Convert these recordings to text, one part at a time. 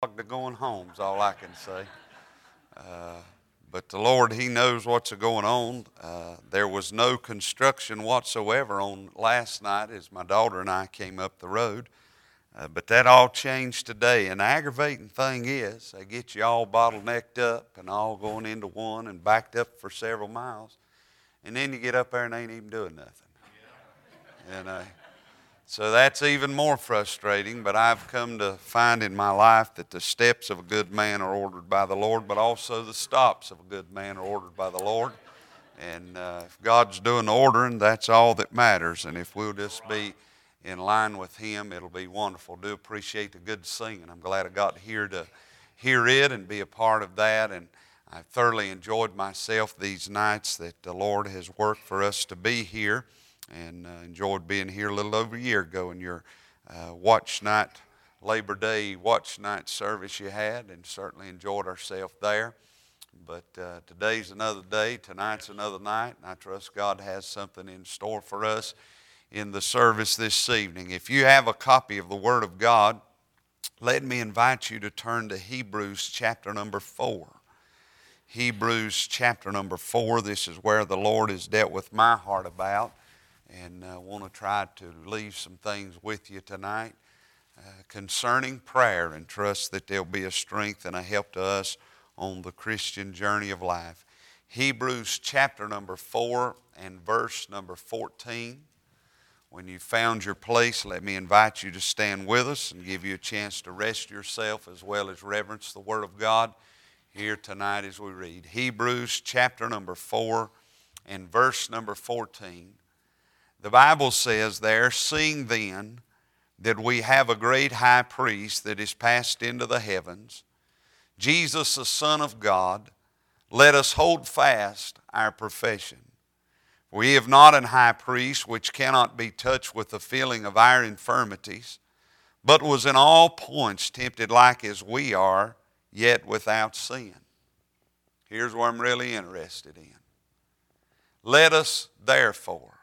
To going home is all I can say. Uh, but the Lord, He knows what's going on. There was no construction whatsoever on last night as my daughter and I came up the road. But that all changed today. And the aggravating thing is, they get you all bottlenecked up and all going into one and backed up for several miles. And then you get up there and they ain't even doing nothing. And so that's even more frustrating, but I've come to find in my life that the steps of a good man are ordered by the Lord, but also the stops of a good man are ordered by the Lord. And if God's doing the ordering, that's all that matters. And if we'll just be in line with Him, it'll be wonderful. Do appreciate the good singing. I'm glad I got here to hear it and be a part of that. And I've thoroughly enjoyed myself these nights that the Lord has worked for us to be here. And enjoyed being here a little over a year ago in your watch night, Labor Day watch night service you had, and certainly enjoyed ourselves there. But today's another day, tonight's another night, and I trust God has something in store for us in the service this evening. If you have a copy of the Word of God, let me invite you to turn to Hebrews chapter number 4. Hebrews chapter number 4, this is where the Lord has dealt with my heart about. And I want to try to leave some things with you tonight concerning prayer, and trust that there'll be a strength and a help to us on the Christian journey of life. Hebrews chapter number 4 and verse number 14. When you found your place, let me invite you to stand with us and give you a chance to rest yourself as well as reverence the Word of God here tonight as we read. Hebrews chapter number 4 and verse number 14. The Bible says there, "Seeing then that we have a great high priest that is passed into the heavens, Jesus the Son of God, let us hold fast our profession. We have not an high priest which cannot be touched with the feeling of our infirmities, but was in all points tempted like as we are, yet without sin." Here's what I'm really interested in. "Let us therefore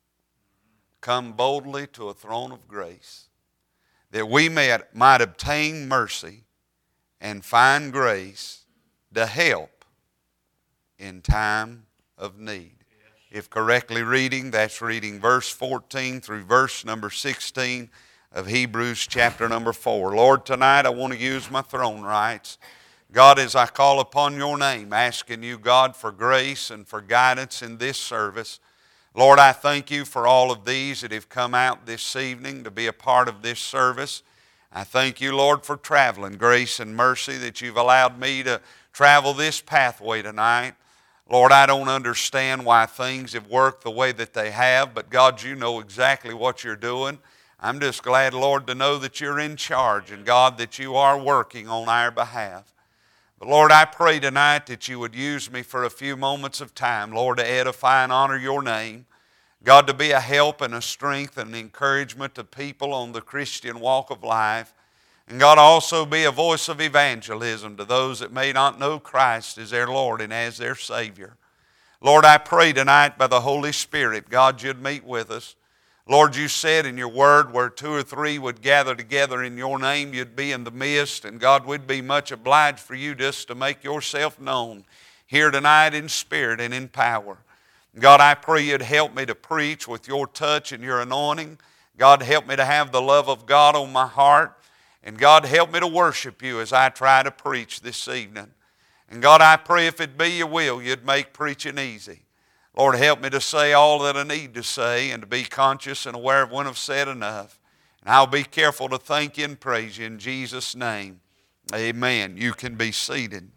come boldly to a throne of grace, that we might obtain mercy and find grace to help in time of need." If correctly reading, that's reading verse 14 through verse number 16 of Hebrews chapter number 4. Lord, tonight I want to use my throne rights. God, as I call upon your name, asking you, God, for grace and for guidance in this service. Lord, I thank you for all of these that have come out this evening to be a part of this service. I thank you, Lord, for traveling grace and mercy that you've allowed me to travel this pathway tonight. Lord, I don't understand why things have worked the way that they have, but God, you know exactly what you're doing. I'm just glad, Lord, to know that you're in charge and, God, that you are working on our behalf. But Lord, I pray tonight that you would use me for a few moments of time, Lord, to edify and honor your name. God, to be a help and a strength and an encouragement to people on the Christian walk of life. And God, also be a voice of evangelism to those that may not know Christ as their Lord and as their Savior. Lord, I pray tonight by the Holy Spirit, God, you'd meet with us. Lord, you said in your word where 2 or 3 would gather together in your name, you'd be in the midst. And God, we'd be much obliged for you just to make yourself known here tonight in spirit and in power. God, I pray you'd help me to preach with your touch and your anointing. God, help me to have the love of God on my heart. And God, help me to worship you as I try to preach this evening. And God, I pray if it be your will, you'd make preaching easy. Lord, help me to say all that I need to say and to be conscious and aware of when I've said enough. And I'll be careful to thank you and praise you in Jesus' name. Amen. You can be seated.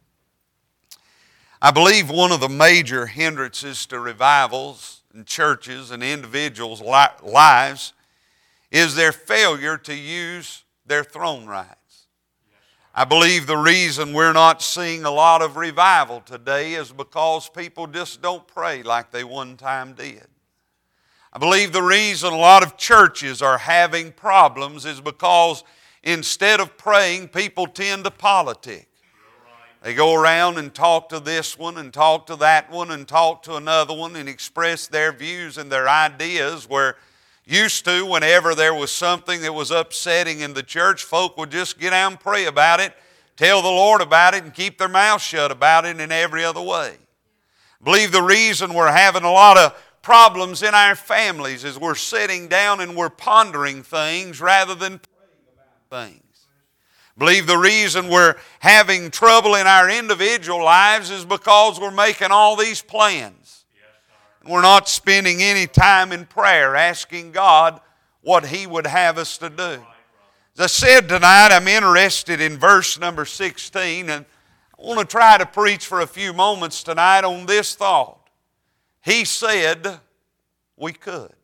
I believe one of the major hindrances to revivals in churches and individuals' lives is their failure to use their throne rights. I believe the reason we're not seeing a lot of revival today is because people just don't pray like they one time did. I believe the reason a lot of churches are having problems is because instead of praying, people tend to politic. They go around and talk to this one and talk to that one and talk to another one and express their views and their ideas, where used to, whenever there was something that was upsetting in the church, folk would just get out and pray about it tell the Lord about it and keep their mouth shut about it in every other way. I believe the reason we're having a lot of problems in our families is we're sitting down and we're pondering things rather than praying about things. I believe the reason we're having trouble in our individual lives is because we're making all these plans. We're not spending any time in prayer asking God what He would have us to do. As I said tonight, I'm interested in verse number 16, and I want to try to preach for a few moments tonight on this thought. He said we could.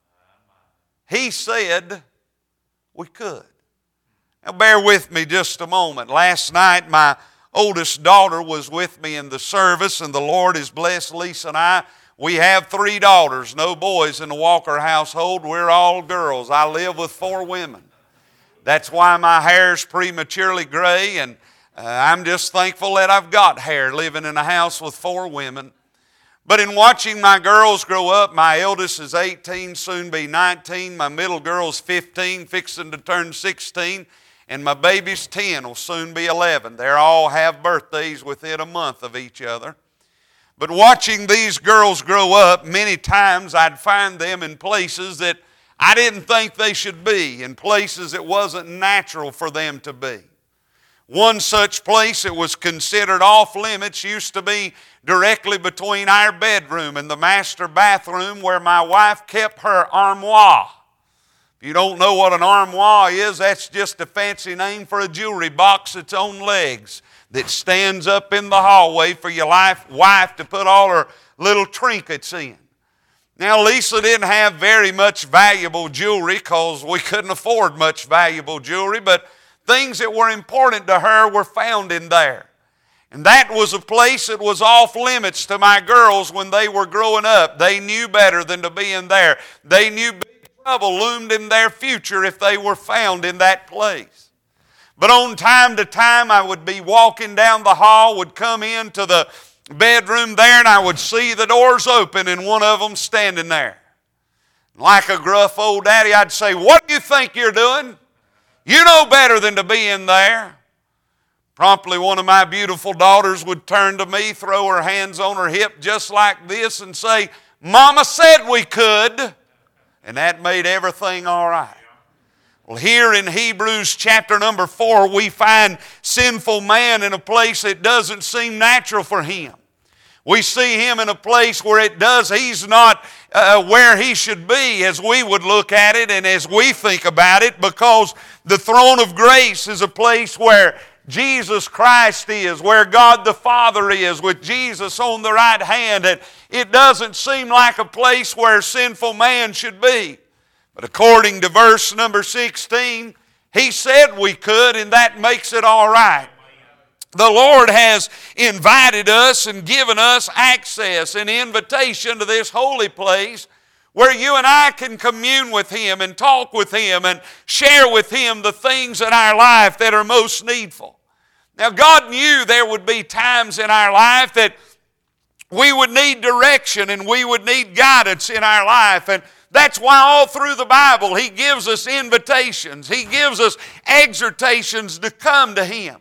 He said we could. Now bear with me just a moment. Last night my oldest daughter was with me in the service, and the Lord has blessed Lisa and I. We have 3 daughters, no boys in the Walker household. We're all girls. I live with 4 women. That's why my hair's prematurely gray, and I'm just thankful that I've got hair living in a house with 4 women. But in watching my girls grow up, my eldest is 18, soon be 19. My middle girl's 15, fixing to turn 16. And my baby's 10, will soon be 11. They all have birthdays within a month of each other. But watching these girls grow up, many times I'd find them in places that I didn't think they should be, in places it wasn't natural for them to be. One such place that was considered off limits used to be directly between our bedroom and the master bathroom where my wife kept her armoire. If you don't know what an armoire is, that's just a fancy name for a jewelry box that's on legs that stands up in the hallway for your wife to put all her little trinkets in. Now, Lisa didn't have very much valuable jewelry because we couldn't afford much valuable jewelry, but things that were important to her were found in there. And that was a place that was off limits to my girls when they were growing up. They knew better than to be in there. They knew big trouble loomed in their future if they were found in that place. But on time to time, I would be walking down the hall, would come into the bedroom there, and I would see the doors open and one of them standing there. Like a gruff old daddy, I'd say, "What do you think you're doing? You know better than to be in there." Promptly one of my beautiful daughters would turn to me, throw her hands on her hip just like this and say, "Mama said we could." And that made everything all right. Well, here in Hebrews chapter number 4, we find sinful man in a place that doesn't seem natural for him. We see him in a place where he's not where he should be as we would look at it and as we think about it, because the throne of grace is a place where Jesus Christ is, where God the Father is, with Jesus on the right hand. And it doesn't seem like a place where sinful man should be. But according to verse number 16, He said we could, and that makes it all right. The Lord has invited us and given us access, an invitation to this holy place where you and I can commune with Him and talk with Him and share with Him the things in our life that are most needful. Now, God knew there would be times in our life that we would need direction and we would need guidance in our life, and that's why all through the Bible He gives us invitations. He gives us exhortations to come to Him.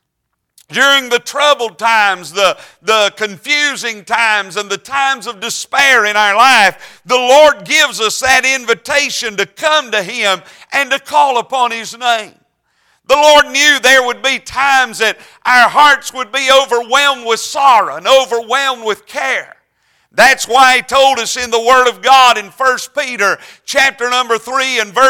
During the troubled times, the confusing times, and the times of despair in our life, the Lord gives us that invitation to come to Him and to call upon His name. The Lord knew there would be times that our hearts would be overwhelmed with sorrow and overwhelmed with care. That's why He told us in the Word of God in 1 Peter chapter number 3 and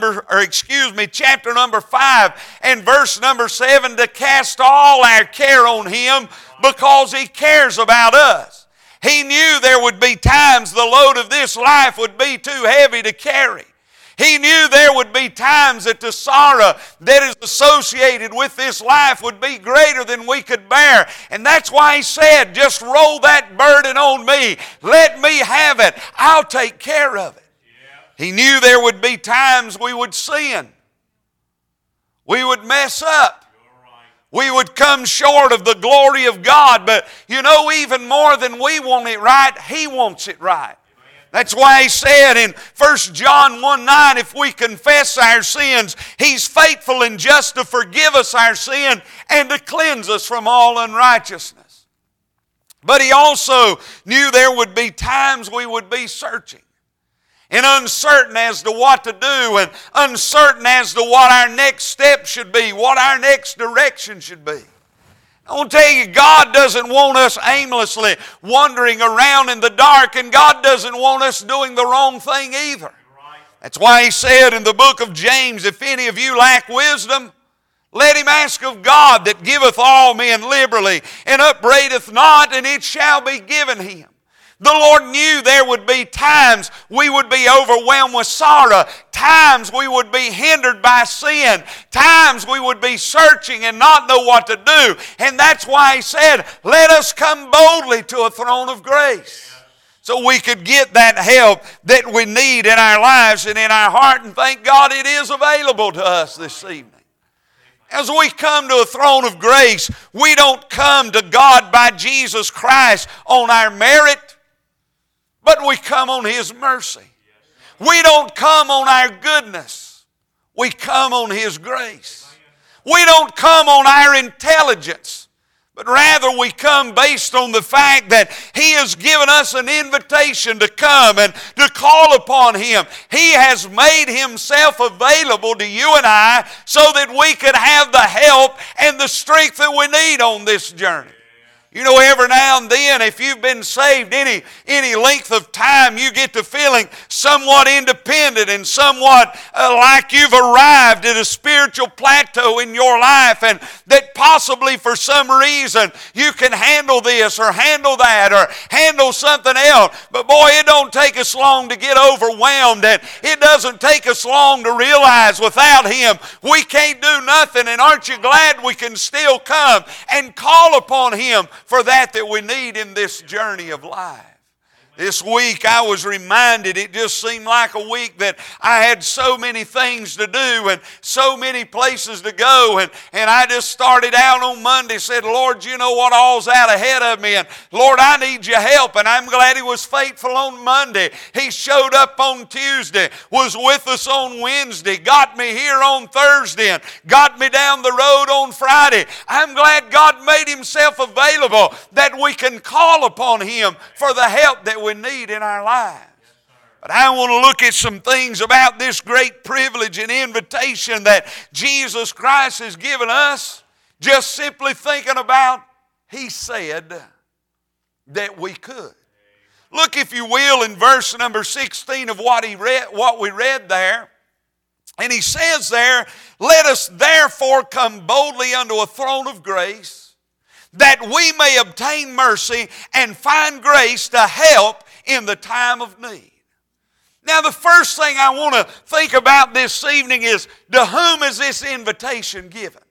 chapter number 5 and verse number 7 to cast all our care on Him because He cares about us. He knew there would be times the load of this life would be too heavy to carry. He knew there would be times that the sorrow that is associated with this life would be greater than we could bear. And that's why He said, just roll that burden on me. Let me have it. I'll take care of it. Yeah. He knew there would be times we would sin. We would mess up. We would come short of the glory of God. But you know, even more than we want it right, He wants it right. That's why he said in 1 John 1:9, if we confess our sins, He's faithful and just to forgive us our sin and to cleanse us from all unrighteousness. But He also knew there would be times we would be searching and uncertain as to what to do and uncertain as to what our next step should be, what our next direction should be. I want to tell you, God doesn't want us aimlessly wandering around in the dark, and God doesn't want us doing the wrong thing either. That's why He said in the book of James, if any of you lack wisdom, let him ask of God that giveth all men liberally and upbraideth not, and it shall be given him. The Lord knew there would be times we would be overwhelmed with sorrow, times we would be hindered by sin, times we would be searching and not know what to do. And that's why He said, let us come boldly to a throne of grace. So we could get that help that we need in our lives and in our heart. And thank God it is available to us this evening. As we come to a throne of grace, we don't come to God by Jesus Christ on our merit, but we come on His mercy. We don't come on our goodness. We come on His grace. We don't come on our intelligence, but rather we come based on the fact that He has given us an invitation to come and to call upon Him. He has made Himself available to you and I so that we could have the help and the strength that we need on this journey. You know, every now and then, if you've been saved any length of time, you get to feeling somewhat independent and somewhat like you've arrived at a spiritual plateau in your life, and that possibly for some reason you can handle this or handle that or handle something else. But boy, it don't take us long to get overwhelmed, and it doesn't take us long to realize without Him we can't do nothing. And aren't you glad we can still come and call upon Him for that we need in this journey of life? This week I was reminded, it just seemed like a week that I had so many things to do and so many places to go. And I just started out on Monday, said, Lord, you know what all's out ahead of me. And Lord, I need your help. And I'm glad He was faithful on Monday. He showed up on Tuesday, was with us on Wednesday, got me here on Thursday, and got me down the road on Friday. I'm glad God made Himself available that we can call upon Him for the help that we need in our lives. But I want to look at some things about this great privilege and invitation that Jesus Christ has given us, just simply thinking about He said that we could. Look, if you will, in verse number 16 of what we read there. And He says there, let us therefore come boldly unto a throne of grace, that we may obtain mercy and find grace to help in the time of need. Now, the first thing I want to think about this evening is, to whom is this invitation given?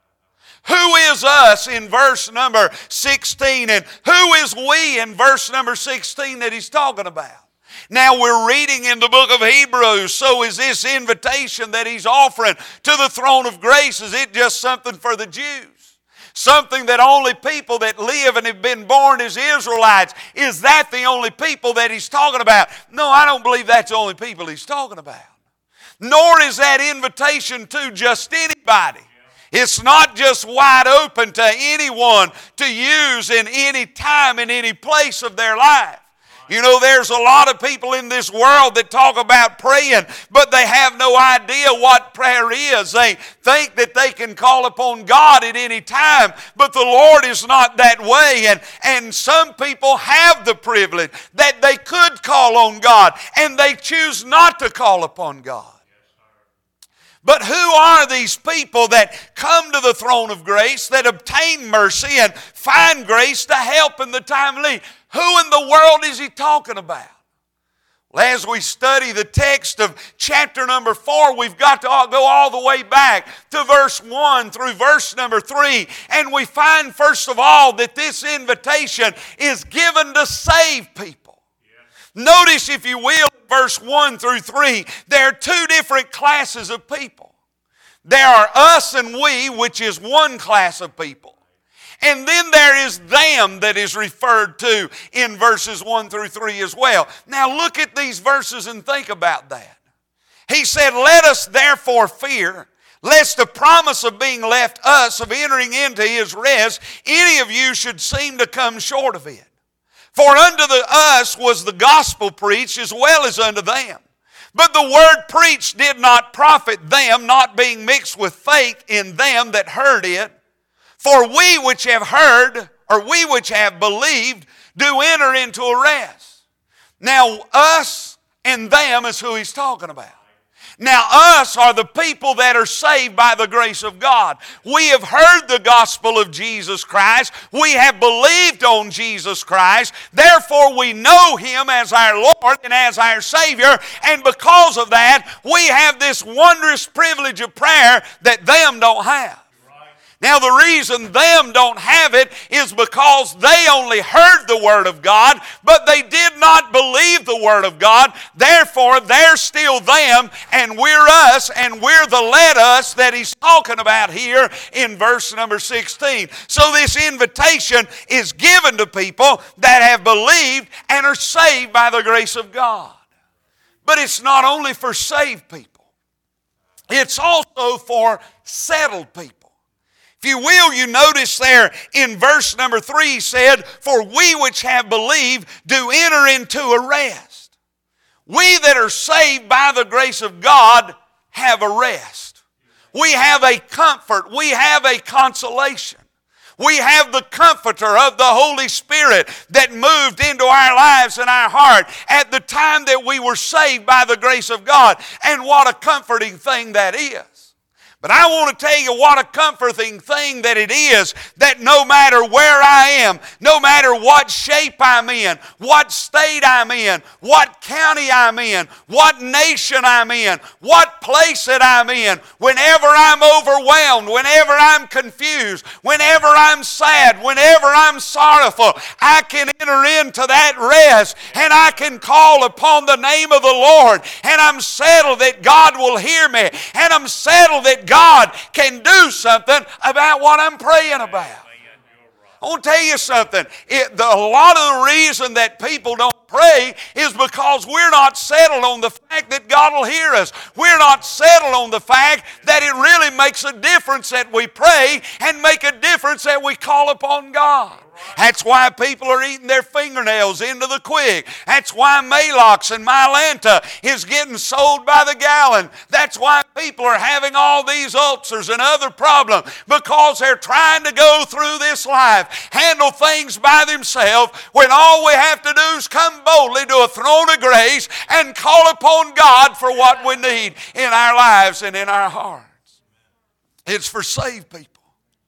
Who is us in verse number 16, and who is we in verse number 16 that He's talking about? Now, we're reading in the book of Hebrews, so is this invitation that He's offering to the throne of grace, is it just something for the Jews? Something that only people that live and have been born as Israelites? Is that the only people that He's talking about? No, I don't believe that's the only people He's talking about. Nor is that invitation to just anybody. It's not just wide open to anyone to use in any time, in any place of their life. You know, there's a lot of people in this world that talk about praying, but they have no idea what prayer is. They think that they can call upon God at any time, but the Lord is not that way. And some people have the privilege that they could call on God, and they choose not to call upon God. But who are these people that come to the throne of grace, that obtain mercy and find grace to help in the time of need? Who in the world is He talking about? Well, as we study the text of chapter number 4, we've got to go all the way back to verse 1 through verse number 3. And we find, first of all, that this invitation is given to save people. Notice, if you will, verse 1 through 3, there are two different classes of people. There are us and we, which is one class of people. And then there is them that is referred to in verses 1 through 3 as well. Now look at these verses and think about that. He said, let us therefore fear, lest the promise of being left us, of entering into His rest, any of you should seem to come short of it. For unto us was the gospel preached as well as unto them. But the word preached did not profit them, not being mixed with faith in them that heard it. For we which have heard, or we which have believed, do enter into a rest. Now us and them is who he's talking about. Now us are the people that are saved by the grace of God. We have heard the gospel of Jesus Christ. We have believed on Jesus Christ. Therefore we know Him as our Lord and as our Savior. And because of that, we have this wondrous privilege of prayer that them don't have. Now the reason them don't have it is because they only heard the Word of God, but they did not believe the Word of God. Therefore, they're still them, and we're us, and we're the let us that he's talking about here in verse number 16. So this invitation is given to people that have believed and are saved by the grace of God. But it's not only for saved people. It's also for settled people. If you will, you notice there in verse number 3 he said, for we which have believed do enter into a rest. We that are saved by the grace of God have a rest. We have a comfort. We have a consolation. We have the comforter of the Holy Spirit that moved into our lives and our heart at the time that we were saved by the grace of God. And what a comforting thing that is. But I want to tell you what a comforting thing that it is that no matter where I am, no matter what shape I'm in, what state I'm in, what county I'm in, what nation I'm in, what place that I'm in, whenever I'm overwhelmed, whenever I'm confused, whenever I'm sad, whenever I'm sorrowful, I can enter into that rest and I can call upon the name of the Lord, and I'm settled that God will hear me, and I'm settled that God can do something about what I'm praying about. I want to tell you something. A lot of the reason that people don't pray is because we're not settled on the fact that God will hear us. We're not settled on the fact that it really makes a difference that we pray and make a difference that we call upon God. That's why people are eating their fingernails into the quick. That's why Maalox and Mylanta is getting sold by the gallon. That's why people are having all these ulcers and other problems, because they're trying to go through this life, handle things by themselves, when all we have to do is come boldly to a throne of grace and call upon God for what we need in our lives and in our hearts. It's for saved people.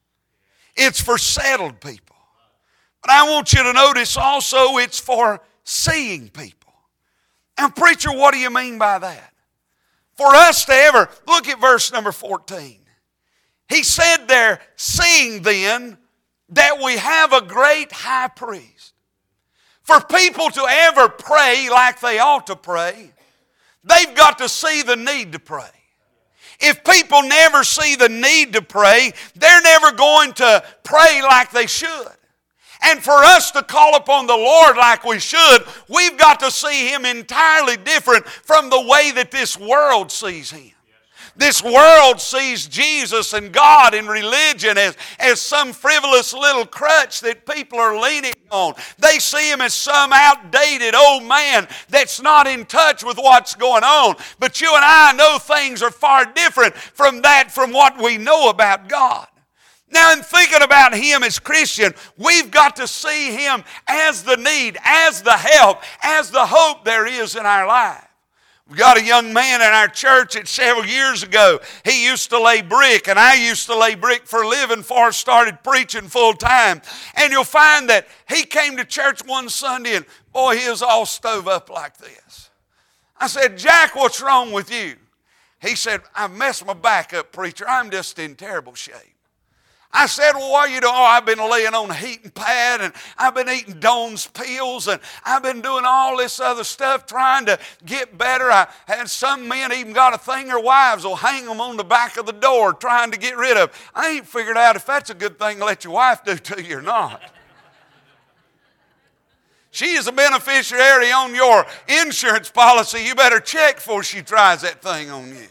It's for settled people. But I want you to notice also it's for seeing people. Now, preacher, what do you mean by that? For us to ever, look at verse number 14. He said there, seeing then that we have a great high priest. For people to ever pray like they ought to pray, they've got to see the need to pray. If people never see the need to pray, they're never going to pray like they should. And for us to call upon the Lord like we should, we've got to see Him entirely different from the way that this world sees Him. This world sees Jesus and God and religion as some frivolous little crutch that people are leaning on. They see Him as some outdated old man that's not in touch with what's going on. But you and I know things are far different from that, from what we know about God. Now, in thinking about Him as Christian, we've got to see Him as the need, as the help, as the hope there is in our life. We've got a young man in our church that several years ago, he used to lay brick, and I used to lay brick for a living before I started preaching full time. And you'll find that he came to church one Sunday, and boy, he was all stove up like this. I said, Jack, what's wrong with you? He said, I've messed my back up, preacher. I'm just in terrible shape. I said, well, what are you doing? Oh, I've been laying on the heating pad, and I've been eating Doan's pills, and I've been doing all this other stuff trying to get better. And some men even got a thing their wives will hang them on the back of the door trying to get rid of. I ain't figured out if that's a good thing to let your wife do to you or not. She is a beneficiary on your insurance policy. You better check before she tries that thing on you.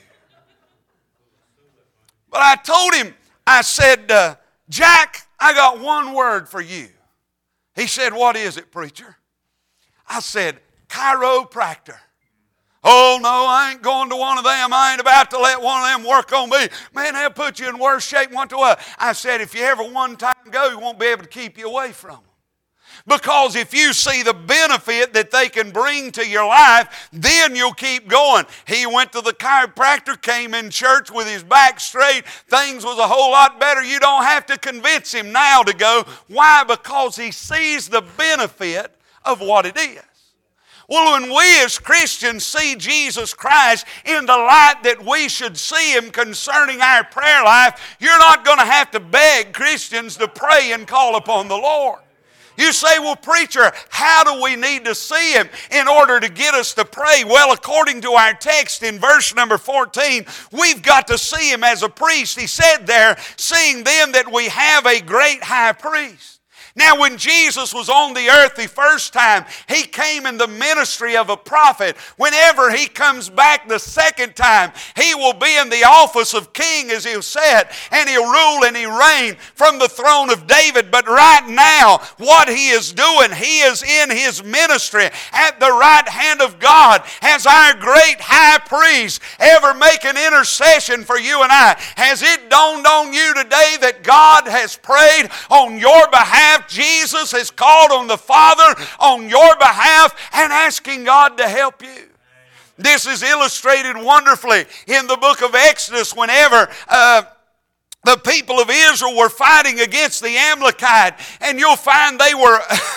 But I told him, I said, Jack, I got one word for you. He said, what is it, preacher? I said, chiropractor. Oh, no, I ain't going to one of them. I ain't about to let one of them work on me. Man, they'll put you in worse shape than what to what. I said, if you ever one time go, you won't be able to keep you away from them. Because if you see the benefit that they can bring to your life, then you'll keep going. He went to the chiropractor, came in church with his back straight. Things was a whole lot better. You don't have to convince him now to go. Why? Because he sees the benefit of what it is. Well, when we as Christians see Jesus Christ in the light that we should see Him concerning our prayer life, you're not going to have to beg Christians to pray and call upon the Lord. You say, well, preacher, how do we need to see Him in order to get us to pray? Well, according to our text in verse number 14, we've got to see Him as a priest. He said there, seeing then that we have a great high priest. Now, when Jesus was on the earth the first time, He came in the ministry of a prophet. Whenever He comes back the second time, He will be in the office of king, as He'll sit, and He'll rule and He'll reign from the throne of David. But right now, what He is doing, He is in His ministry at the right hand of God as our great high priest, ever making intercession for you and I. Has it dawned on you today that God has prayed on your behalf? Jesus has called on the Father on your behalf and asking God to help you. This is illustrated wonderfully in the book of Exodus whenever the people of Israel were fighting against the Amalekite, and you'll find they were,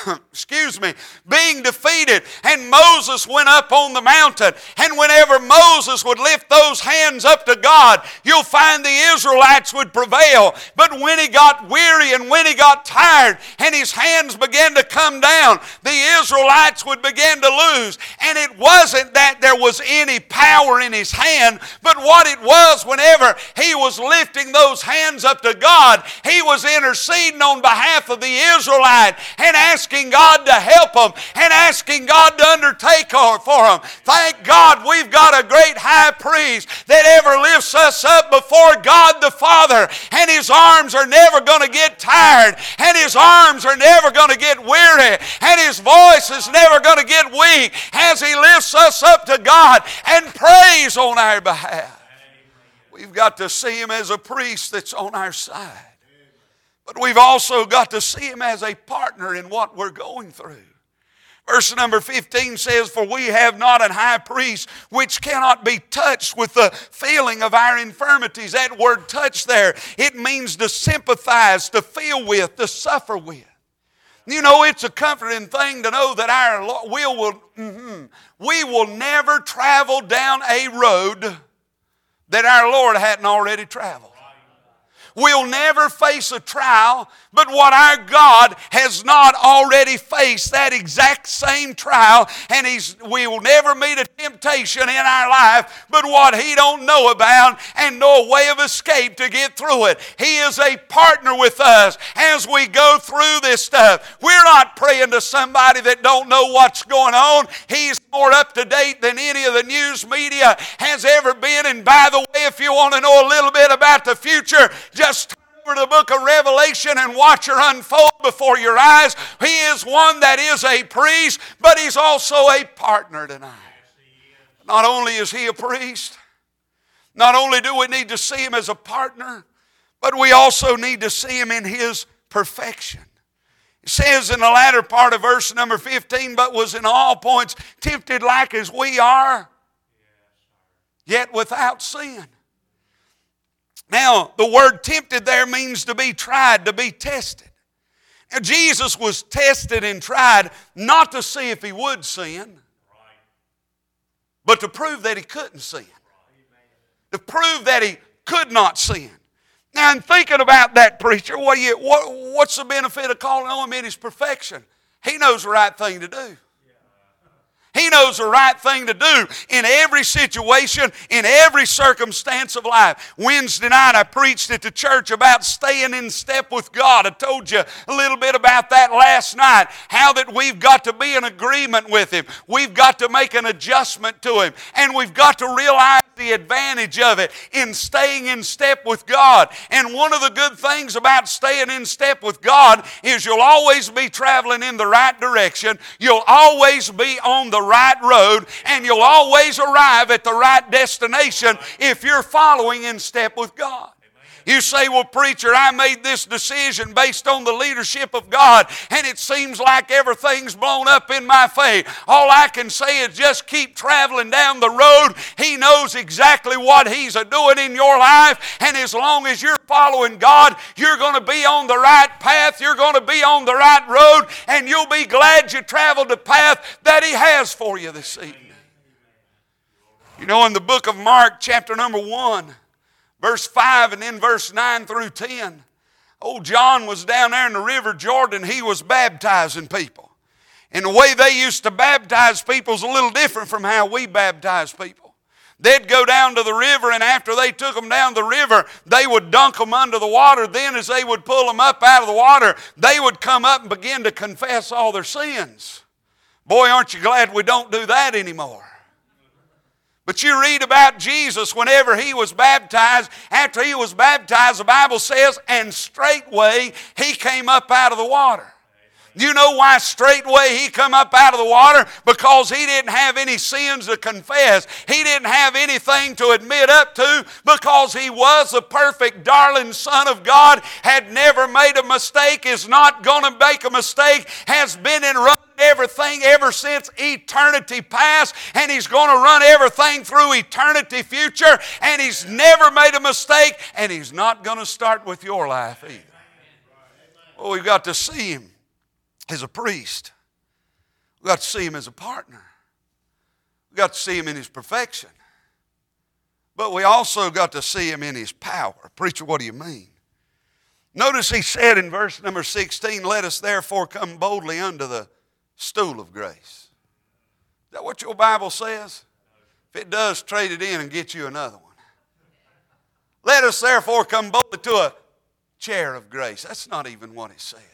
being defeated. And Moses went up on the mountain, and whenever Moses would lift those hands up to God, you'll find the Israelites would prevail. But when he got weary and when he got tired, and his hands began to come down, the Israelites would begin to lose. And it wasn't that there was any power in his hand, but what it was, whenever he was lifting those hands up to God, he was interceding on behalf of the Israelite and asking God to help them and asking God to undertake for them. Thank God we've got a great high priest that ever lifts us up before God the Father, and His arms are never going to get tired, and His arms are never going to get weary, and His voice is never going to get weak as He lifts us up to God and prays on our behalf. We've got to see Him as a priest that's on our side. But we've also got to see Him as a partner in what we're going through. Verse number 15 says, for we have not an high priest which cannot be touched with the feeling of our infirmities. That word touch there, it means to sympathize, to feel with, to suffer with. You know, it's a comforting thing to know that we will never travel down a road that our Lord hadn't already traveled. We'll never face a trial, but what our God has not already faced, that exact same trial, and we will never meet a temptation in our life, but what He don't know about and no way of escape to get through it. He is a partner with us as we go through this stuff. We're not praying to somebody that don't know what's going on. He's more up to date than any of the news media has ever been. And by the way, if you want to know a little bit about the future, just turn over to the book of Revelation and watch her unfold before your eyes. He is one that is a priest, but He's also a partner tonight. Not only is He a priest, not only do we need to see Him as a partner, but we also need to see Him in His perfection. It says in the latter part of verse number 15, but was in all points tempted like as we are, yet without sin. Now, the word tempted there means to be tried, to be tested. Now, Jesus was tested and tried not to see if He would sin, but to prove that He couldn't sin. To prove that He could not sin. Now, in thinking about that, preacher, what's the benefit of calling on Him in His perfection? He knows the right thing to do. He knows the right thing to do in every situation, in every circumstance of life. Wednesday night I preached at the church about staying in step with God. I told you a little bit about that last night, how that we've got to be in agreement with Him. We've got to make an adjustment to Him, and we've got to realize the advantage of it in staying in step with God. And one of the good things about staying in step with God is you'll always be traveling in the right direction. You'll always be on the right road, and you'll always arrive at the right destination if you're following in step with God. You say, well, preacher, I made this decision based on the leadership of God, and it seems like everything's blown up in my face. All I can say is just keep traveling down the road. He knows exactly what He's doing in your life, and as long as you're following God, you're going to be on the right path. You're going to be on the right road, and you'll be glad you traveled the path that He has for you this evening. You know, in the book of Mark, chapter number 1, verse 5 and then verse 9 through 10. Old John was down there in the river Jordan. He was baptizing people. And the way they used to baptize people is a little different from how we baptize people. They'd go down to the river, and after they took them down the river, they would dunk them under the water. Then as they would pull them up out of the water, they would come up and begin to confess all their sins. Boy, aren't you glad we don't do that anymore? But you read about Jesus whenever He was baptized. After He was baptized, the Bible says, and straightway He came up out of the water. You know why straightway He come up out of the water? Because He didn't have any sins to confess. He didn't have anything to admit up to, because He was the perfect darling Son of God, had never made a mistake, is not going to make a mistake, has been in everything ever since eternity past, and He's going to run everything through eternity future, and He's never made a mistake, and He's not going to start with your life either. Well, we've got to see Him as a priest. We've got to see Him as a partner. We've got to see Him in His perfection. But we also got to see Him in His power. Preacher, what do you mean? Notice He said in verse number 16, let us therefore come boldly unto the stool of grace. Is that what your Bible says? If it does, trade it in and get you another one. Let us therefore come boldly to a chair of grace. That's not even what He says.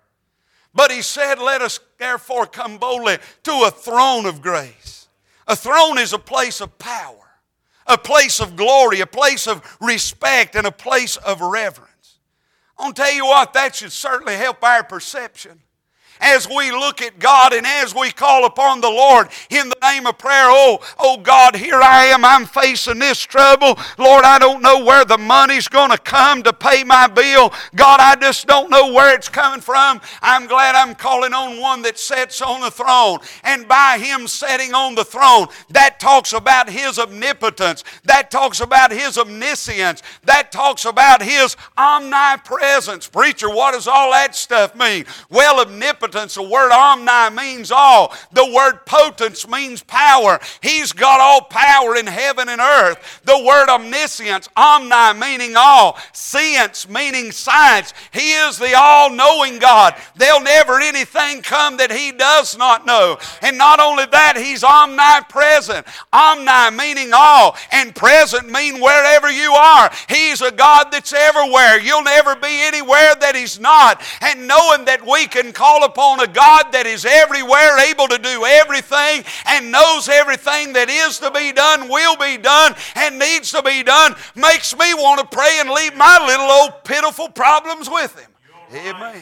But He said, let us therefore come boldly to a throne of grace. A throne is a place of power, a place of glory, a place of respect, and a place of reverence. I'll tell you what, that should certainly help our perception. As we look at God and as we call upon the Lord in the name of prayer, oh God, here I am, I'm facing this trouble. Lord, I don't know where the money's going to come to pay my bill. God, I just don't know where it's coming from. I'm glad I'm calling on one that sits on the throne. And by Him sitting on the throne, that talks about His omnipotence. That talks about His omniscience. That talks about His omnipresence. Preacher, what does all that stuff mean? Well, omnipotence, the word omni means all. The word potence means power. He's got all power in heaven and earth. The word omniscience, omni meaning all, science meaning science. He is the all-knowing God. There'll never anything come that He does not know. And not only that, He's omnipresent. Omni meaning all, and present mean wherever you are. He's a God that's everywhere. You'll never be anywhere that He's not. And knowing that we can call upon a God that is everywhere, able to do everything, and knows everything that is to be done, will be done, and needs to be done, makes me want to pray and leave my little old pitiful problems with Him. Amen.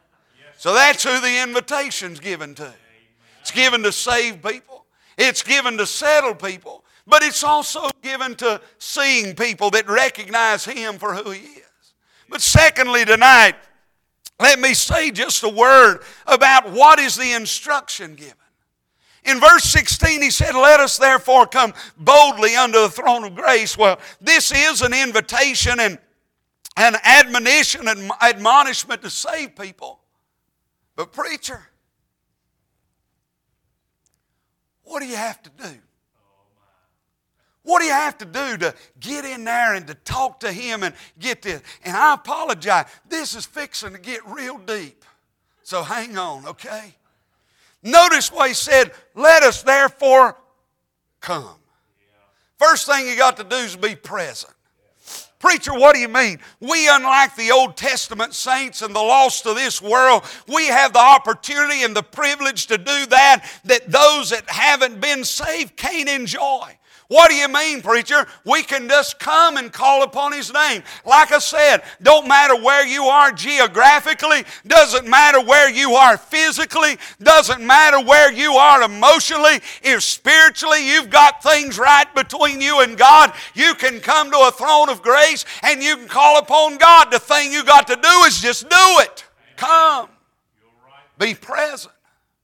So that's who the invitation's given to. It's given to save people. It's given to settle people. But it's also given to seeing people that recognize Him for who He is. But secondly tonight, let me say just a word about what is the instruction given. In verse 16 he said, let us therefore come boldly unto the throne of grace. Well, this is an invitation and an admonition and admonishment to save people. But preacher, what do you have to do? What do you have to do to get in there and to talk to Him and get this? And I apologize. This is fixing to get real deep. So hang on, okay? Notice what He said, let us therefore come. First thing you got to do is be present. Preacher, what do you mean? We, unlike the Old Testament saints and the lost of this world, we have the opportunity and the privilege to do that those that haven't been saved can't enjoy. What do you mean, preacher? We can just come and call upon His name. Like I said, don't matter where you are geographically, doesn't matter where you are physically, doesn't matter where you are emotionally. If spiritually you've got things right between you and God, you can come to a throne of grace and you can call upon God. The thing you got to do is just do it. Come. Be present.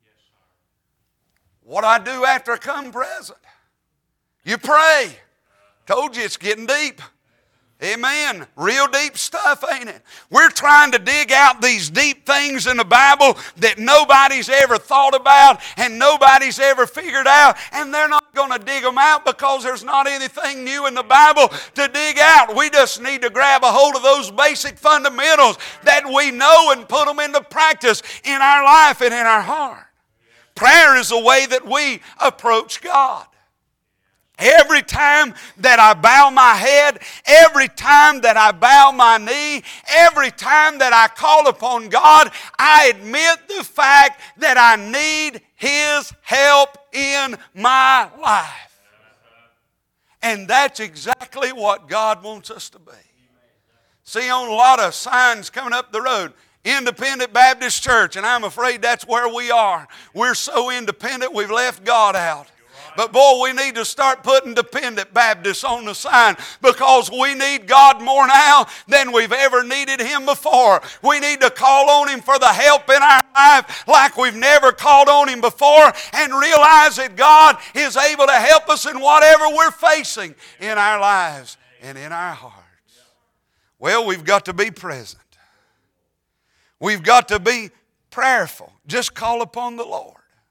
What I do after I come present? You pray. Told you it's getting deep. Amen. Real deep stuff, ain't it? We're trying to dig out these deep things in the Bible that nobody's ever thought about and nobody's ever figured out. And they're not going to dig them out because there's not anything new in the Bible to dig out. We just need to grab a hold of those basic fundamentals that we know and put them into practice in our life and in our heart. Prayer is the way that we approach God. Every time that I bow my head, every time that I bow my knee, every time that I call upon God, I admit the fact that I need His help in my life. And that's exactly what God wants us to be. See, on a lot of signs coming up the road, Independent Baptist Church, and I'm afraid that's where we are. We're so independent we've left God out. But boy, we need to start putting Dependent Baptists on the sign because we need God more now than we've ever needed Him before. We need to call on Him for the help in our life like we've never called on Him before and realize that God is able to help us in whatever we're facing in our lives and in our hearts. Well, we've got to be present. We've got to be prayerful. Just call upon the Lord.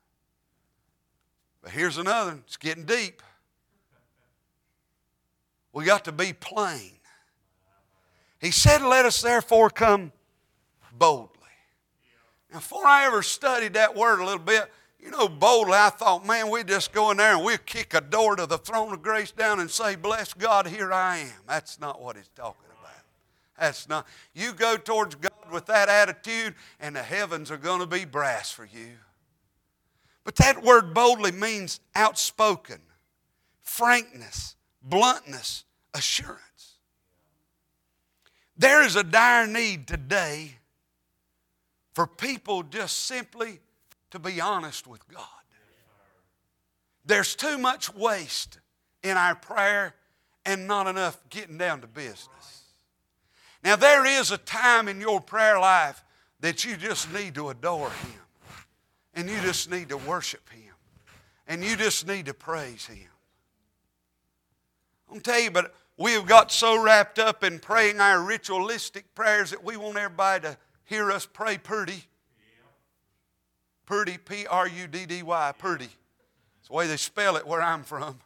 But here's another one. It's getting deep. We got to be plain. He said, let us therefore come boldly. Now, before I ever studied that word a little bit, boldly, I thought, man, we just go in there and we'll kick a door to the throne of grace down and say, bless God, here I am. That's not what he's talking about. That's not. You go towards God with that attitude and the heavens are going to be brass for you. But that word boldly means outspoken, frankness, bluntness, assurance. There is a dire need today for people just simply to be honest with God. There's too much waste in our prayer and not enough getting down to business. Now there is a time in your prayer life that you just need to adore Him. And you just need to worship Him. And you just need to praise Him. I'm tell you, but we have got so wrapped up in praying our ritualistic prayers that we want everybody to hear us pray purdy. Purdy, P-R-U-D-D-Y, purdy. It's the way they spell it where I'm from.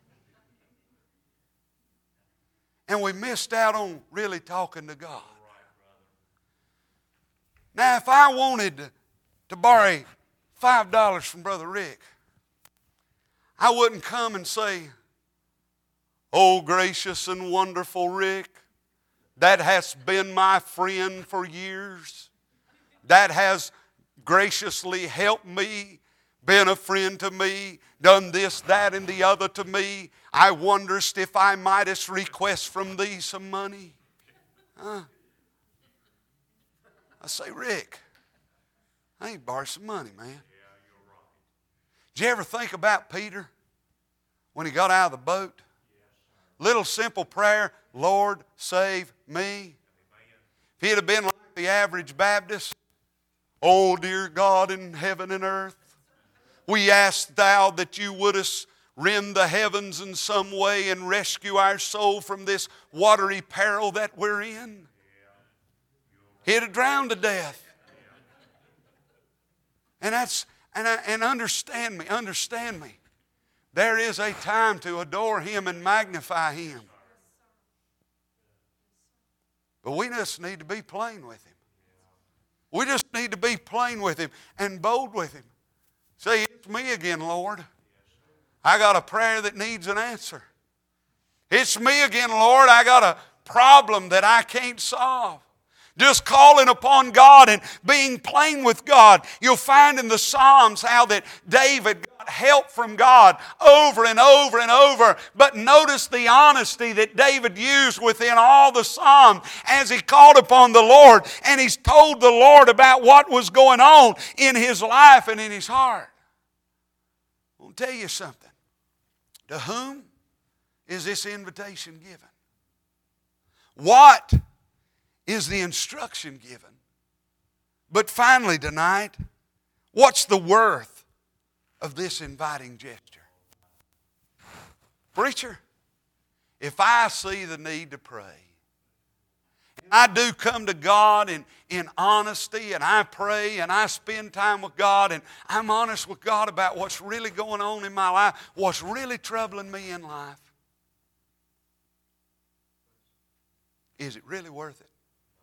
And we missed out on really talking to God. Now, if I wanted to borrow $5 from Brother Rick, I wouldn't come and say, oh, gracious and wonderful Rick, that has been my friend for years. That has graciously helped me, been a friend to me, done this, that, and the other to me. I wonderest if I mightest request from thee some money. I say, Rick, I ain't borrow some money, man. Did you ever think about Peter when he got out of the boat? Little simple prayer, Lord, save me. If he'd have been like the average Baptist, oh, dear God in heaven and earth, we ask Thou that You wouldest rend the heavens in some way and rescue our soul from this watery peril that we're in. He'd have drowned to death. And understand me. There is a time to adore Him and magnify Him. But we just need to be plain with Him. We just need to be plain with Him and bold with Him. Say, it's me again, Lord. I got a prayer that needs an answer. It's me again, Lord. I got a problem that I can't solve. Just calling upon God and being plain with God. You'll find in the Psalms how that David got help from God over and over and over. But notice the honesty that David used within all the Psalms as he called upon the Lord. And he's told the Lord about what was going on in his life and in his heart. I'll tell you something. To whom is this invitation given? What is the instruction given? But finally tonight, what's the worth of this inviting gesture? Preacher, if I see the need to pray, and I do come to God in honesty, and I pray and I spend time with God, and I'm honest with God about what's really going on in my life, what's really troubling me in life, is it really worth it?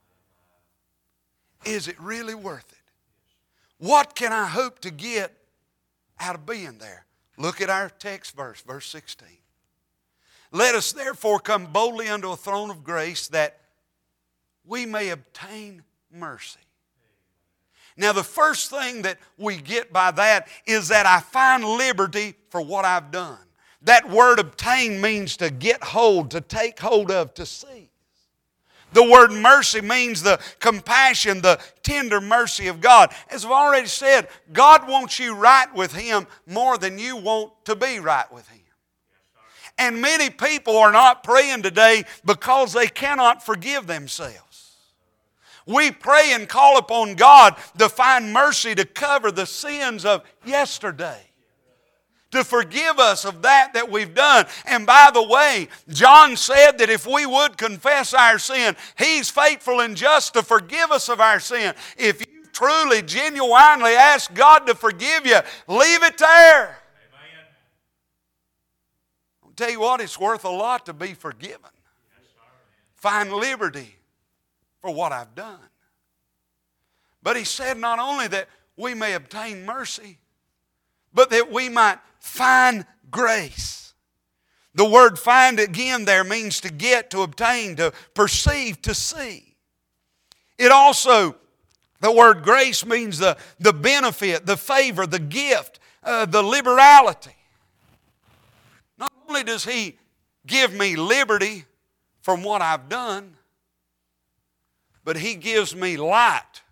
Is it really worth it? What can I hope to get out of being there? Look at our text verse, verse 16. Let us therefore come boldly unto a throne of grace that we may obtain mercy. Now the first thing that we get by that is that I find liberty for what I've done. That word obtain means to get hold, to take hold of, to seize. The word mercy means the compassion, the tender mercy of God. As I've already said, God wants you right with Him more than you want to be right with Him. And many people are not praying today because they cannot forgive themselves. We pray and call upon God to find mercy to cover the sins of yesterday, to forgive us of that we've done. And by the way, John said that if we would confess our sin, He's faithful and just to forgive us of our sin. If you truly, genuinely ask God to forgive you, leave it there. Amen. I'll tell you what, it's worth a lot to be forgiven. Find liberty for what I've done. But He said not only that we may obtain mercy, but that we might find grace. The word find again there means to get, to obtain, to perceive, to see. It also, the word grace means the benefit, the favor, the gift, the liberality. Not only does He give me liberty from what I've done, but He gives me light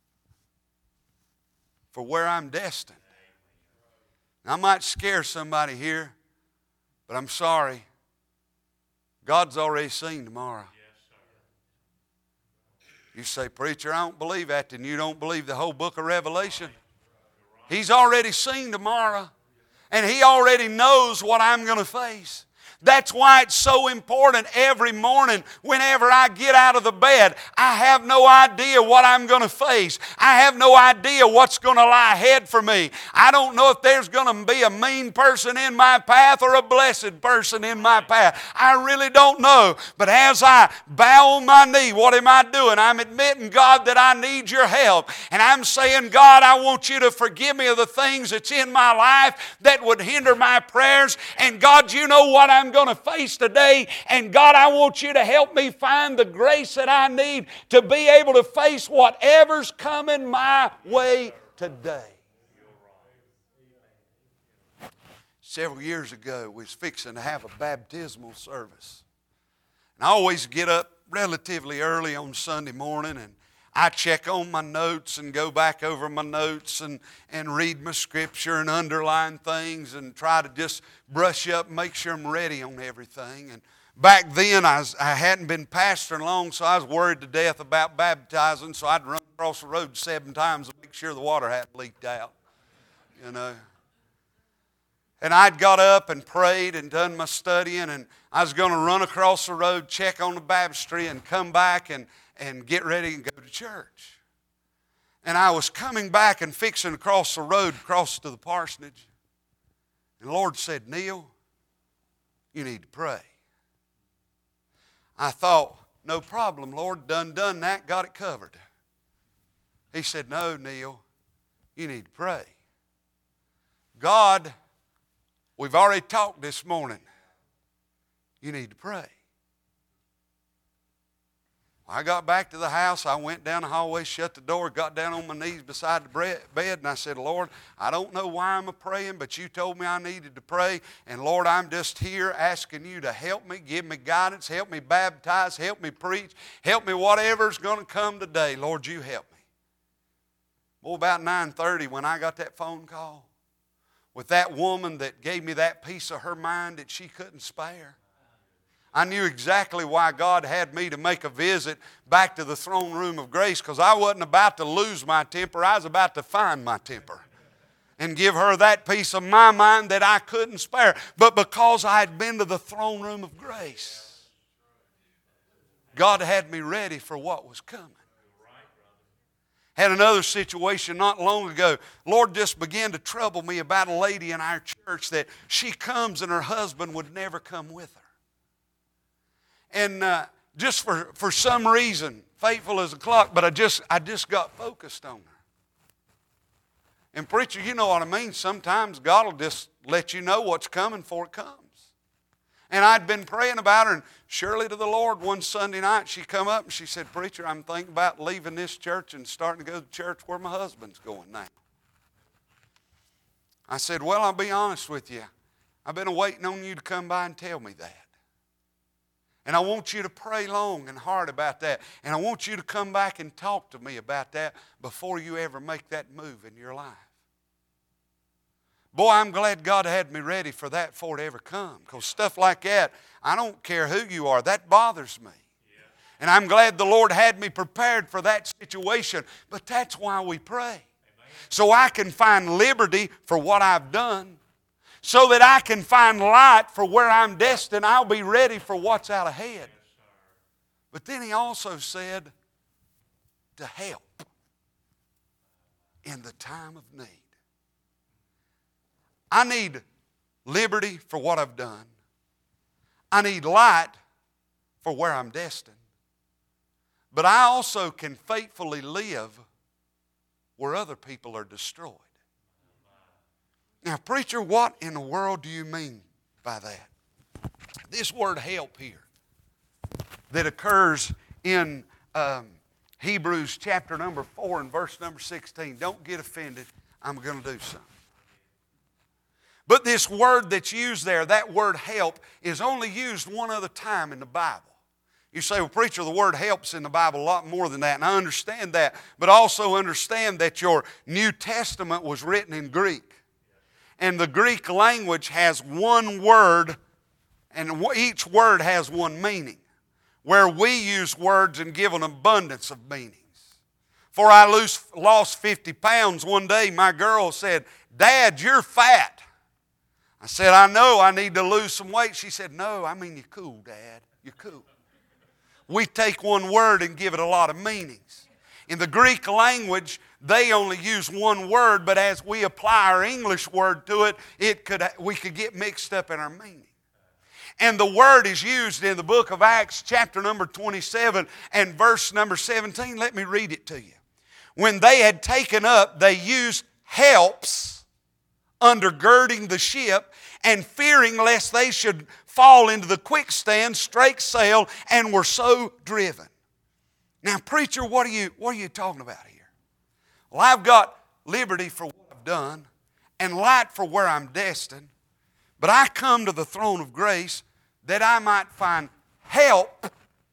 for where I'm destined. I might scare somebody here, but I'm sorry. God's already seen tomorrow. You say, preacher, I don't believe that, then you don't believe the whole book of Revelation. He's already seen tomorrow, and He already knows what I'm going to face. That's why it's so important every morning whenever I get out of the bed. I have no idea what I'm going to face. I have no idea what's going to lie ahead for me. I don't know if there's going to be a mean person in my path or a blessed person in my path. I really don't know. But as I bow on my knee, what am I doing? I'm admitting, God, that I need Your help. And I'm saying, God, I want You to forgive me of the things that's in my life that would hinder my prayers. And God, You know what I'm going to face today, and God, I want You to help me find the grace that I need to be able to face whatever's coming my way today. Several years ago, we was fixing to have a baptismal service. And I always get up relatively early on Sunday morning, and I check on my notes and go back over my notes and read my scripture and underline things and try to just brush up and make sure I'm ready on everything. And back then, I hadn't been pastoring long, so I was worried to death about baptizing, so I'd run across the road 7 times to make sure the water hadn't leaked out, you know. And I'd got up and prayed and done my studying, and I was going to run across the road, check on the baptistry, and come back and get ready and go to church. And I was coming back and fixing to cross the road, across to the parsonage. And the Lord said, Neil, you need to pray. I thought, no problem, Lord, done that, got it covered. He said, no, Neil, you need to pray. God, we've already talked this morning. You need to pray. I got back to the house. I went down the hallway, shut the door, got down on my knees beside the bed, and I said, Lord, I don't know why I'm praying, but you told me I needed to pray. And Lord, I'm just here asking you to help me, give me guidance, help me baptize, help me preach, help me whatever's going to come today. Lord, you help me. Well, about 9:30 when I got that phone call with that woman that gave me that piece of her mind that she couldn't spare, I knew exactly why God had me to make a visit back to the throne room of grace, because I wasn't about to lose my temper. I was about to find my temper and give her that piece of my mind that I couldn't spare. But because I had been to the throne room of grace, God had me ready for what was coming. Had another situation not long ago. Lord just began to trouble me about a lady in our church that she comes and her husband would never come with her. And just for some reason, faithful as a clock, but I just got focused on her. And preacher, you know what I mean. Sometimes God will just let you know what's coming before it comes. And I'd been praying about her, and surely to the Lord, one Sunday night she come up and she said, preacher, I'm thinking about leaving this church and starting to go to the church where my husband's going now. I said, well, I'll be honest with you. I've been waiting on you to come by and tell me that. And I want you to pray long and hard about that. And I want you to come back and talk to me about that before you ever make that move in your life. Boy, I'm glad God had me ready for that before it ever come. Because stuff like that, I don't care who you are, that bothers me. And I'm glad the Lord had me prepared for that situation. But that's why we pray. So I can find liberty for what I've done. So that I can find light for where I'm destined. I'll be ready for what's out ahead. But then he also said to help in the time of need. I need liberty for what I've done. I need light for where I'm destined. But I also can faithfully live where other people are destroyed. Now, preacher, what in the world do you mean by that? This word help here that occurs in Hebrews chapter number 4 and verse number 16. Don't get offended. I'm going to do something. But this word that's used there, that word help, is only used one other time in the Bible. You say, well, preacher, the word help's in the Bible a lot more than that. And I understand that. But also understand that your New Testament was written in Greek. And the Greek language has one word, and each word has one meaning. Where we use words and give an abundance of meanings. Before I lost 50 pounds one day, my girl said, Dad, you're fat. I said, I know, I need to lose some weight. She said, no, I mean you're cool, Dad. You're cool. We take one word and give it a lot of meanings. In the Greek language, they only use one word, but as we apply our English word to it, we could get mixed up in our meaning. And the word is used in the book of Acts, chapter number 27 and verse number 17. Let me read it to you. When they had taken up, they used helps undergirding the ship, and fearing lest they should fall into the quicksand, strake sail, and were so driven. Now, preacher, what are you talking about here? Well, I've got liberty for what I've done and light for where I'm destined, but I come to the throne of grace that I might find help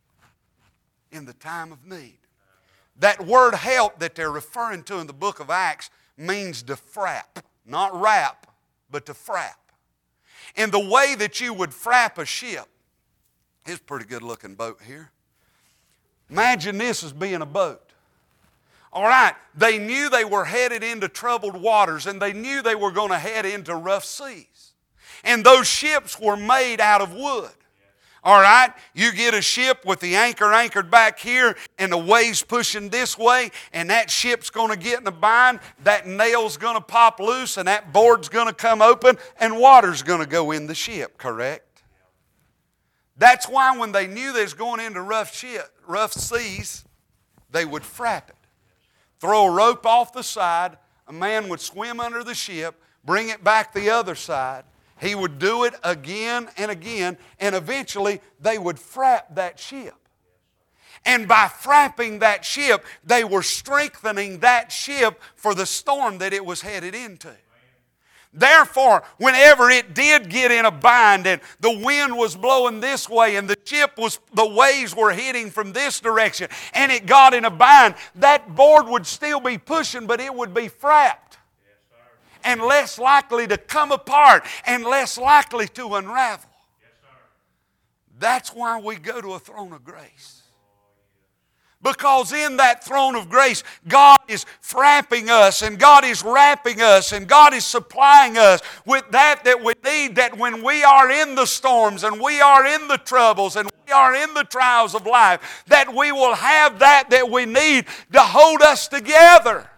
in the time of need. That word help that they're referring to in the book of Acts means to frap. Not wrap, but to frap. And the way that you would frap a ship, here's a pretty good looking boat here. Imagine this as being a boat. All right, they knew they were headed into troubled waters, and they knew they were going to head into rough seas. And those ships were made out of wood. All right, you get a ship with the anchor anchored back here and the waves pushing this way, and that ship's going to get in a bind, that nail's going to pop loose, and that board's going to come open, and water's going to go in the ship, correct? That's why when they knew they was going into rough seas, they would frap it. Throw a rope off the side, a man would swim under the ship, bring it back the other side. He would do it again and again, and eventually they would frap that ship. And by frapping that ship, they were strengthening that ship for the storm that it was headed into. Therefore, whenever it did get in a bind and the wind was blowing this way and the waves were hitting from this direction and it got in a bind, that board would still be pushing, but it would be frapped. And less likely to come apart and less likely to unravel. That's why we go to a throne of grace. Because in that throne of grace, God is frapping us and God is wrapping us and God is supplying us with that we need, that when we are in the storms and we are in the troubles and we are in the trials of life, that we will have that we need to hold us together.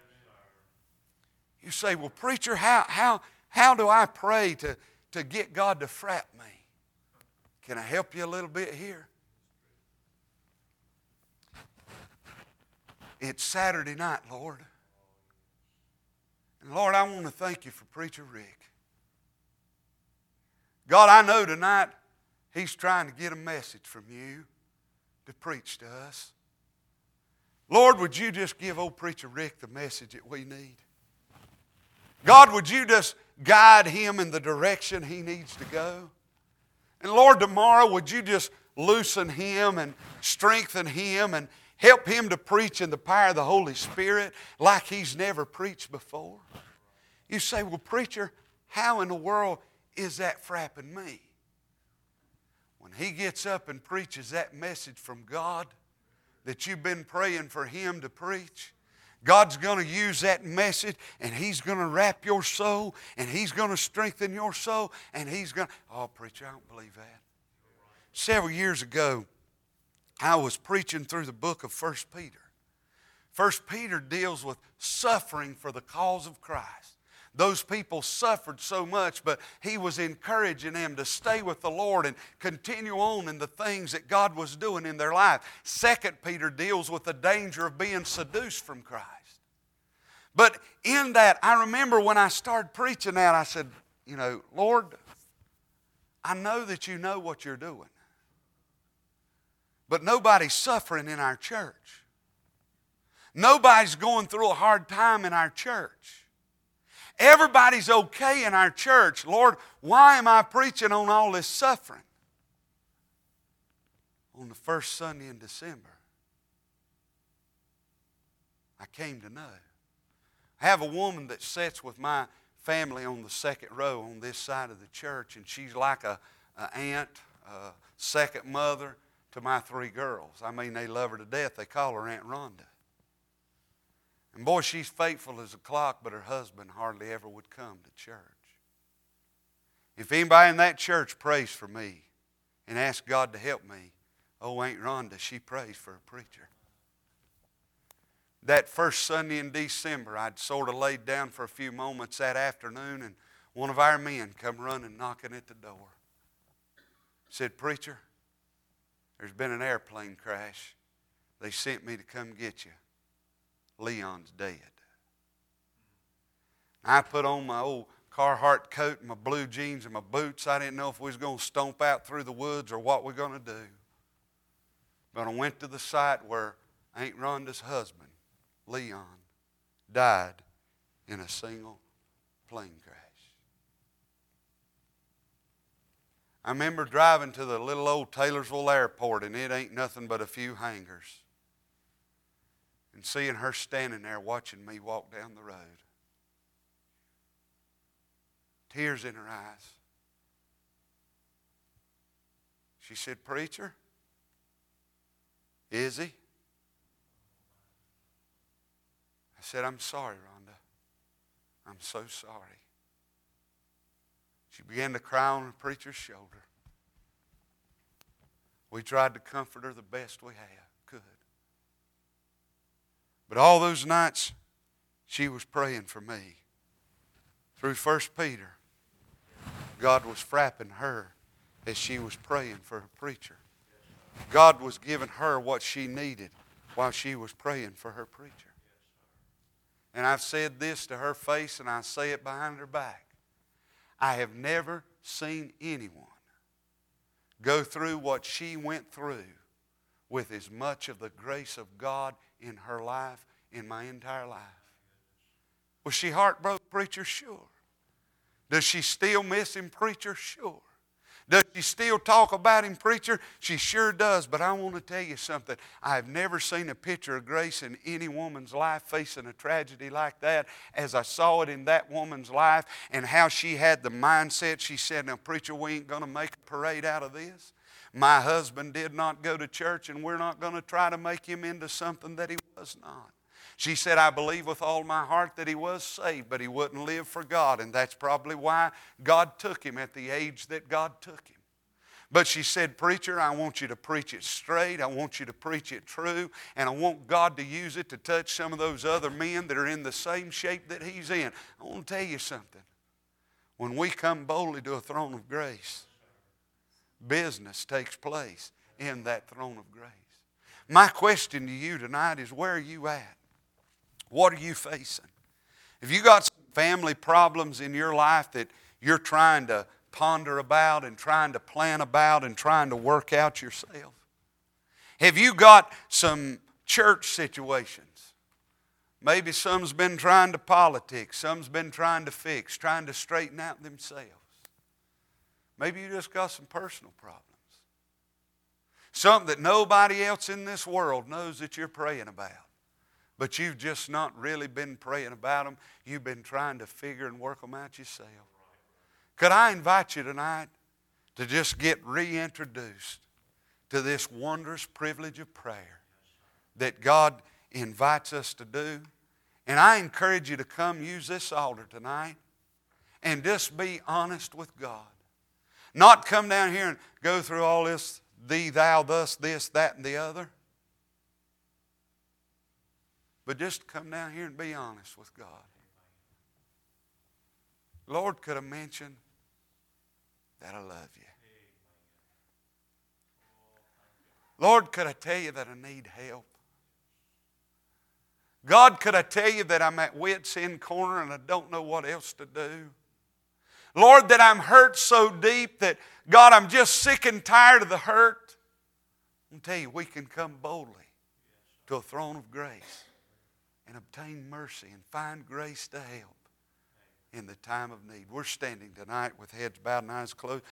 You say, well, preacher, how do I pray to get God to frap me? Can I help you a little bit here? It's Saturday night, Lord. And Lord, I want to thank you for Preacher Rick. God, I know tonight he's trying to get a message from you to preach to us. Lord, would you just give old Preacher Rick the message that we need? God, would you just guide him in the direction he needs to go? And Lord, tomorrow, would you just loosen him and strengthen him and help him to preach in the power of the Holy Spirit like he's never preached before? You say, well, preacher, how in the world is that frapping me? When he gets up and preaches that message from God that you've been praying for him to preach, God's going to use that message and he's going to wrap your soul and he's going to strengthen your soul and he's going to... Oh, preacher, I don't believe that. Several years ago, I was preaching through the book of 1 Peter. 1 Peter deals with suffering for the cause of Christ. Those people suffered so much, but he was encouraging them to stay with the Lord and continue on in the things that God was doing in their life. 2 Peter deals with the danger of being seduced from Christ. But in that, I remember when I started preaching that, I said, Lord, I know that you know what you're doing. But nobody's suffering in our church. Nobody's going through a hard time in our church. Everybody's okay in our church. Lord, why am I preaching on all this suffering? On the first Sunday in December, I came to know. I have a woman that sits with my family on the second row on this side of the church, and she's like an aunt, a second mother to my three girls. I mean, they love her to death. They call her Aunt Rhonda. And boy, she's faithful as a clock, but her husband hardly ever would come to church. If anybody in that church prays for me and asks God to help me, oh, Aunt Rhonda, she prays for a preacher. That first Sunday in December, I'd sort of laid down for a few moments that afternoon, and one of our men come running, knocking at the door. Said, preacher, there's been an airplane crash. They sent me to come get you. Leon's dead. I put on my old Carhartt coat and my blue jeans and my boots. I didn't know if we was going to stomp out through the woods or what we're going to do. But I went to the site where Aunt Rhonda's husband, Leon, died in a single plane crash. I remember driving to the little old Taylorsville airport, and it ain't nothing but a few hangars, and seeing her standing there watching me walk down the road. Tears in her eyes. She said, preacher, is he? I said, I'm sorry, Rhonda. I'm so sorry. She began to cry on the preacher's shoulder. We tried to comfort her the best we could. But all those nights, she was praying for me. Through 1 Peter, God was frapping her as she was praying for her preacher. God was giving her what she needed while she was praying for her preacher. And I've said this to her face, and I say it behind her back. I have never seen anyone go through what she went through with as much of the grace of God in her life in my entire life. Was she heartbroken, preacher? Sure. Does she still miss him, preacher? Sure. Does she still talk about him, preacher? She sure does. But I want to tell you something. I have never seen a picture of grace in any woman's life facing a tragedy like that as I saw it in that woman's life, and how she had the mindset. She said, now, preacher, we ain't going to make a parade out of this. My husband did not go to church, and we're not going to try to make him into something that he was not. She said, I believe with all my heart that he was saved, but he wouldn't live for God. And that's probably why God took him at the age that God took him. But she said, preacher, I want you to preach it straight. I want you to preach it true. And I want God to use it to touch some of those other men that are in the same shape that he's in. I want to tell you something. When we come boldly to a throne of grace, business takes place in that throne of grace. My question to you tonight is, where are you at? What are you facing? Have you got some family problems in your life that you're trying to ponder about and trying to plan about and trying to work out yourself? Have you got some church situations? Maybe some's been trying to politics, some's been trying to fix, trying to straighten out themselves. Maybe you just got some personal problems. Something that nobody else in this world knows that you're praying about. But you've just not really been praying about them. You've been trying to figure and work them out yourself. Could I invite you tonight to just get reintroduced to this wondrous privilege of prayer that God invites us to do? And I encourage you to come use this altar tonight and just be honest with God. Not come down here and go through all this, thee, thou, thus, this, that, and the other. But just come down here and be honest with God. Lord, could I mention that I love you? Lord, could I tell you that I need help? God, could I tell you that I'm at wit's end corner and I don't know what else to do? Lord, that I'm hurt so deep that, God, I'm just sick and tired of the hurt. I'm tell you, we can come boldly to a throne of grace and obtain mercy and find grace to help in the time of need. We're standing tonight with heads bowed and eyes closed.